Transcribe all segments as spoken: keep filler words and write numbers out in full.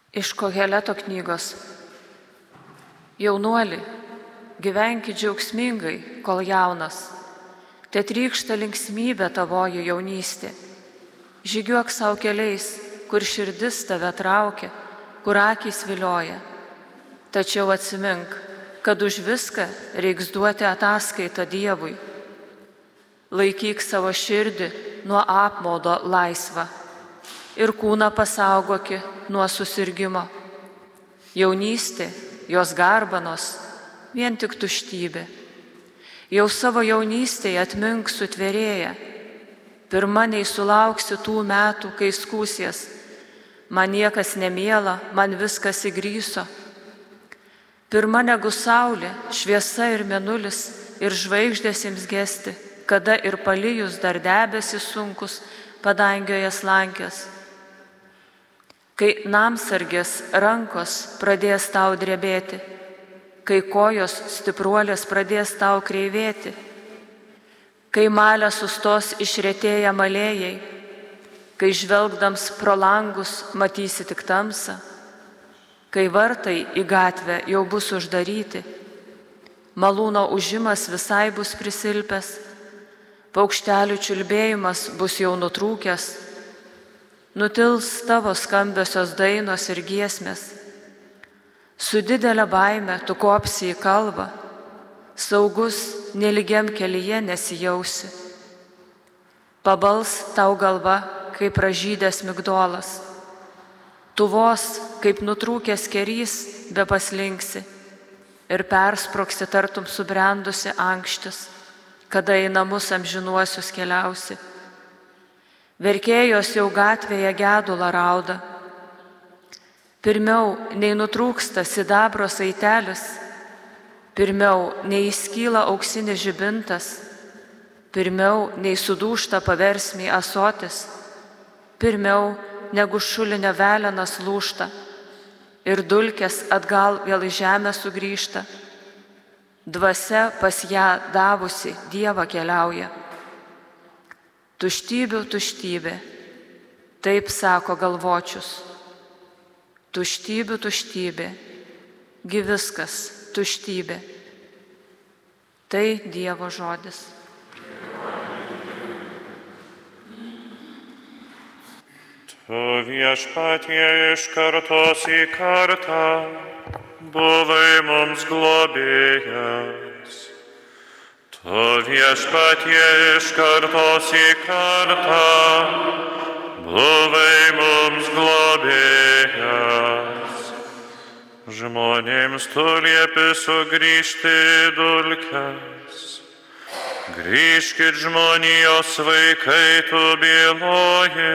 Iš Koheleto knygos. Jaunuoli, gyvenki džiaugsmingai, kol jaunas. Te trykšta linksmybė tavoji jaunystė. Žygiuok savo keliais, kur širdis tave traukia, kur akys vilioja. Tačiau atsimink, kad už viską reiks duoti ataskaitą Dievui. Laikyk savo širdį nuo apmaudo laisvą ir kūną pasaugoki nuo susirgimo. Jaunystė, jos garbanos, vien tik tuštybė. Jau savo jaunystėje atmink sutvėrėję. Pirma nei sulauksi tų metų, kai skūsies. Man niekas nemiela, man viskas įgryso. Pirma negu saulė, šviesa ir mėnulis, ir žvaigždės ims gesti, kada ir palijus dar debesis sunkus padangioje slankės. Kai namsargės rankos pradės tau drebėti, kai kojos stipruolės pradės tau kreivėti, kai malė sustos išretėję malėjai, kai žvelgdams pro langus matysi tik tamsą, kai vartai į gatvę jau bus uždaryti, malūno ūžimas visai bus prisilpęs, paukštelių čiulbėjimas bus jau nutrūkęs, nutils tavo skambiosios dainos ir giesmės. Su didelė baime tu kopsi į kalvą, saugus nelygiam kelyje nesijausi. Pabals tau galva, kaip pražydęs migdolas. Tu vos, kaip nutrūkęs kerys, be paslinksi ir persproksi tartum subrendusi ankštis, kada į namus amžinuosius keliausi. Verkėjos jau gatvėje gedulą rauda. Pirmiau nei nutrūksta sidabro saitelis, pirmiau nei įskyla auksinis žibintas, pirmiau nei sudūžta paversmiai ąsotis, pirmiau negu šulinio velenas lūžta ir dulkės atgal vėl į žemę sugrįžta. Dvasia pas ją davusi Dievą keliauja. Tuštybių tuštybė, taip sako galvočius. Tuštybių tuštybė, gi viskas tuštybė. Tai Dievo žodis. Tu Viešpatie iš kartos į kartą buvai mums globėjas. Tu Viešpatie iš kartos į kartą buvai mums globėjas. Žmonėms tu liepi sugrįžti į dulkes. Grįžkit žmonijos vaikai, tu byloji,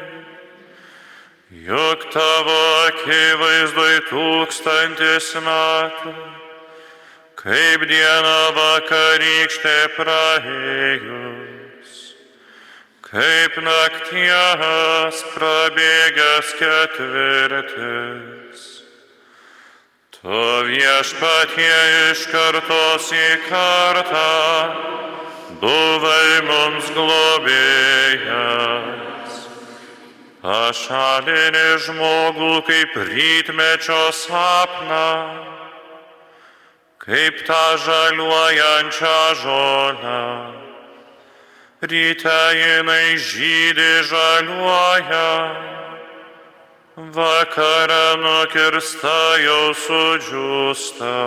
juk tavo akivaizdoj tūkstantis metų, kaip diena vakarykštė praėjus, kaip nakties prabėgęs ketvirtis. Tu Viešpatie iš kartos į kartą buvai mums globėjas. Pašalini žmogų kaip rytmečio sapną, kaip tą žaliuojančią žolę. Ryte jinai žydi žaliuoja, vakare nukirsta jau sudžiūsta.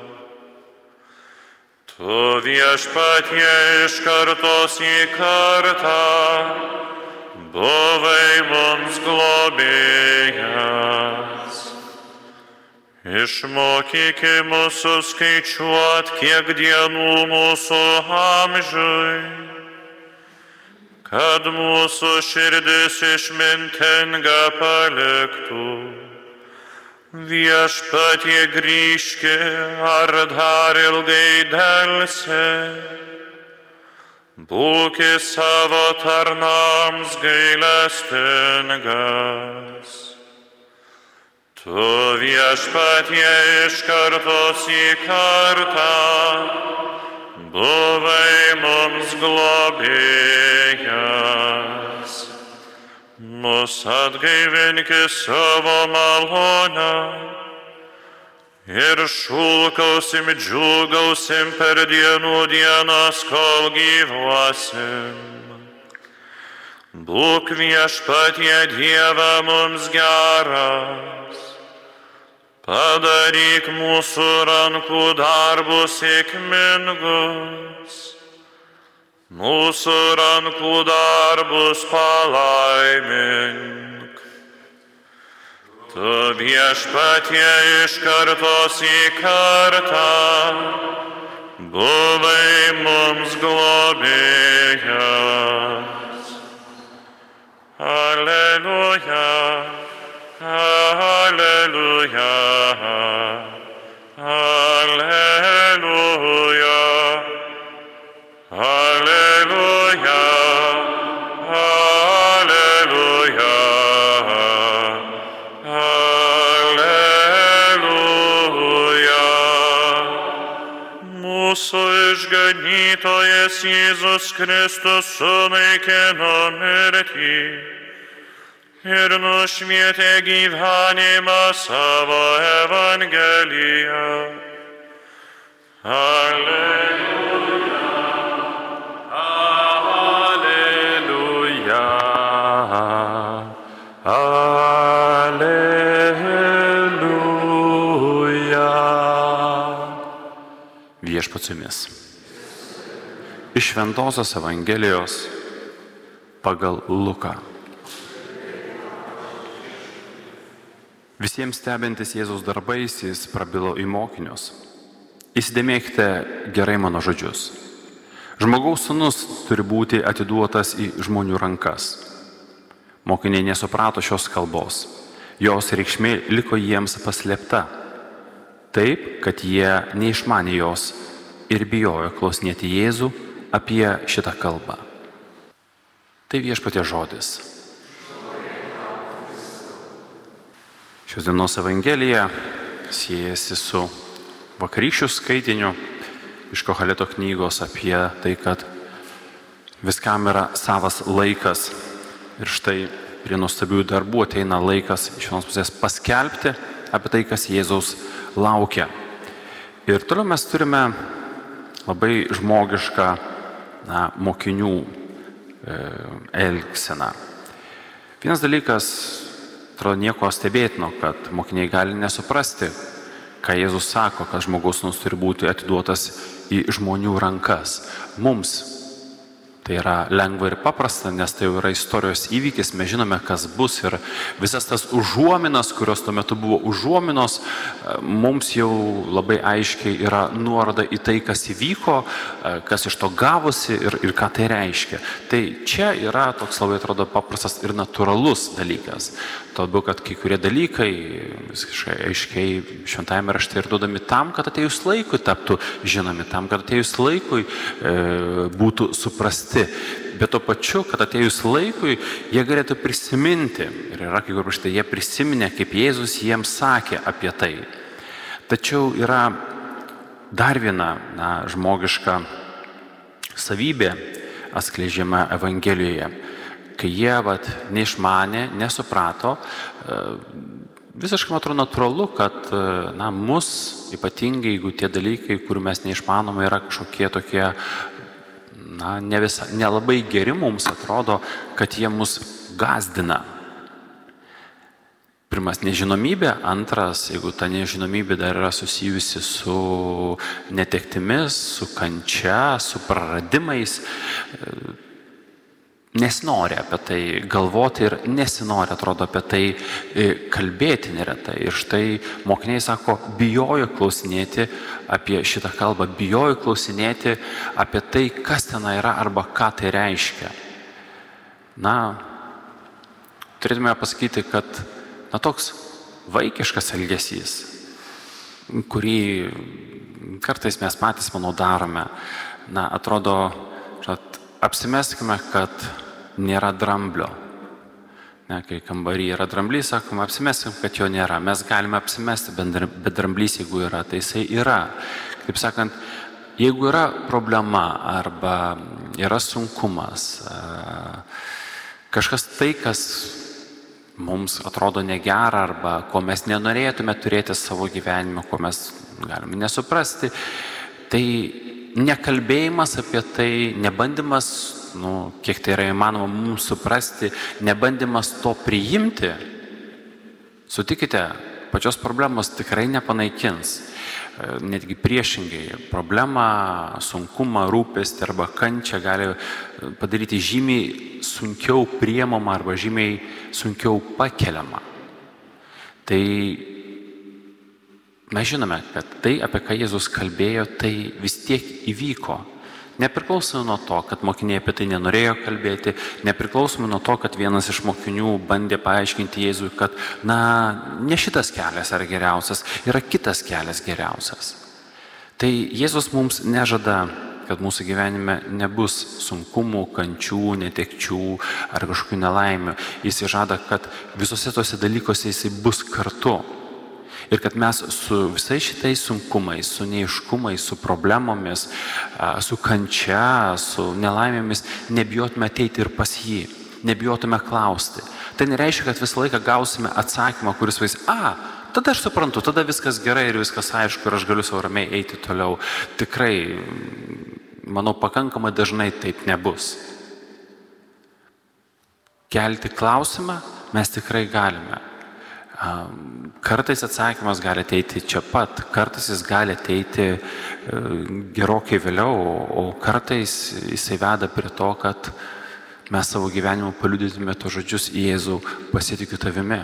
Tu Viešpatie iš kartos į kartą buvai mums globėjas. Išmokyki mūsų skaičiuot, kiek dienų mūsų amžiui, kad mūsų širdis išmintinga paliktų. Viešpatie grįžki, ar dar ilgai delsi, būki savo tarnams gailestingas. Tu Viešpatie iš kartos į kartą buvai mums globėjas. mus atgaivinki savo malonę ir šūkausim, džiūgausim per dienų dienas, kol gyvuosim. Būk viešpatie Dieve mums geras, padaryk mūsų rankų darbus sėkmingus, mūsų rankų darbus palaimink. Tu viešpatie iš kartos į kartą buvai mums globėjas. Alleluja, alleluja, alleluja, alleluja, alleluja, alleluja. Mūsų išganytojas Jėzus Kristus sunaikino mirtį ir nušvietė gyvenimą savo Evangeliją. Alleluja, alleluja, alleluja. Viešpats su jumis. Iš Šventosios Evangelijos pagal Luką. Visiems stebintis Jėzaus darbais, jis prabilo į mokinius. Įsidėmėkite gerai mano žodžius. Žmogaus sūnus turi būti atiduotas į žmonių rankas. Mokiniai nesuprato šios kalbos. Jos reikšmė liko jiems paslėpta. Taip, kad jie neišmanė jos ir bijojo klausinėti Jėzų apie šitą kalbą. Tai Viešpaties žodis. Šios dienos Evangelija siejasi su vakarykščiu skaitiniu iš Koheleto knygos apie tai, kad viskam yra savas laikas. Ir štai prie nuostabių darbų ateina laikas iš vienos pusės paskelbti apie tai, kas Jėzaus laukia. Ir toliau mes turime labai žmogišką na, mokinių e, elgseną. Vienas dalykas, atrodo nieko stebėtino, kad mokiniai gali nesuprasti, ką Jėzus sako, kad žmogaus sūnus turi būti atiduotas į žmonių rankas. Mums tai yra lengva ir paprasta, nes tai jau yra istorijos įvykis, mes žinome, kas bus ir visas tas užuominas, kurios tuo metu buvo užuominos, mums jau labai aiškiai yra nuoroda į tai, kas įvyko, kas iš to gavosi ir, ir ką tai reiškia. Tai čia yra toks labai atrodo paprastas ir natūralus dalykas. Tuo labiau, kad kai kurie dalykai visiškai aiškiai šventajame rašte ir duodami tam, kad atėjus laikui taptų žinomi, tam, kad atėjus laikui e, būtų suprasti. Bet to pačiu, kad atėjus laikui, jie galėtų prisiminti. Ir yra, kai kur štai jie prisiminė, kaip Jėzus jiems sakė apie tai. Tačiau yra dar viena na, žmogiška savybė atskleidžiama Evangelijoje. Kai jie vat, neišmanė, nesuprato, visiškai man atrodo natūralu, kad na, mus, ypatingai jeigu tie dalykai, kurių mes neišmanome, yra kažkokie tokie na, ne visa, nelabai geri, mums atrodo, kad jie mus gazdina. Pirmas nežinomybė, antras, jeigu ta nežinomybė dar yra susijusi su netektimis, su kančia, su praradimais, nesinori apie tai galvoti ir nesinori, atrodo, apie tai kalbėti neretai. Ir štai mokiniai sako, bijojo klausinėti apie šitą kalbą, bijojo klausinėti apie tai, kas ten yra arba ką tai reiškia. Na, turėtume pasakyti, kad na, toks vaikiškas elgesys, kurį kartais mes patys, manau, darome, na, atrodo, kad apsimeskime, kad nėra dramblio. Ne, kai kambarį yra dramblys, sakome, apsimeskim, kad jo nėra. Mes galime apsimesti, bet dramblys, jeigu yra, tai jisai yra. Kaip sakant, jeigu yra problema arba yra sunkumas, kažkas tai, kas mums atrodo negera arba ko mes nenorėtume turėti savo gyvenime, ko mes galime nesuprasti. Tai nekalbėjimas apie tai, nebandymas, nu, kiek tai yra įmanoma mums suprasti, nebandymas to priimti, sutikite, pačios problemos tikrai nepanaikins. Netgi priešingai, problemą, sunkumą, rūpestį arba kančią gali padaryti žymiai sunkiau priemama arba žymiai sunkiau pakeliama. Tai mes žinome, kad tai, apie ką Jėzus kalbėjo, tai vis tiek įvyko. Nepriklausomai nuo to, kad mokiniai apie tai nenorėjo kalbėti, nepriklausomai nuo to, kad vienas iš mokinių bandė paaiškinti Jėzui, kad, na, ne šitas kelias yra geriausias, yra kitas kelias geriausias. Tai Jėzus mums nežada, kad mūsų gyvenime nebus sunkumų, kančių, netekčių ar kažkokių nelaimių. Jis žada, kad visose tose dalykuose jisai bus kartu. Ir kad mes su visais šitais sunkumais, su neiškumais, su problemomis, su kančia, su nelaimėmis nebijotume ateiti ir pas jį, nebijotume klausti. Tai nereiškia, kad visą laiką gausime atsakymą, kuris vais, a, tada aš suprantu, tada viskas gerai ir viskas aišku ir aš galiu sau ramiai eiti toliau. Tikrai, manau, pakankamai dažnai taip nebus. Kelti klausimą mes tikrai galime. Kartais atsakymas gali ateiti čia pat, kartais jis gali ateiti gerokai vėliau, o kartais jisai veda prie to, kad mes savo gyvenimu paliudytume to žodžius: Jėzau, pasitikiu tavimi.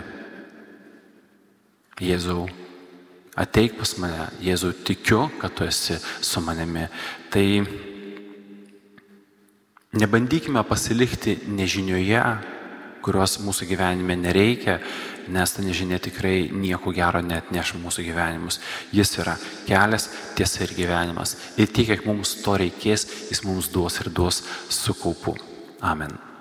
Jėzau, ateik pas mane. Jėzau, tikiu, kad tu esi su manimi. Tai nebandykime pasilikti nežinioje, kurios mūsų gyvenime nereikia, nes ta nežinia tikrai nieko gero neatneš mūsų gyvenimus. Jis yra kelias, tiesa ir gyvenimas. Ir tiek, kiek mums to reikės, jis mums duos ir duos su kaupu. Amen.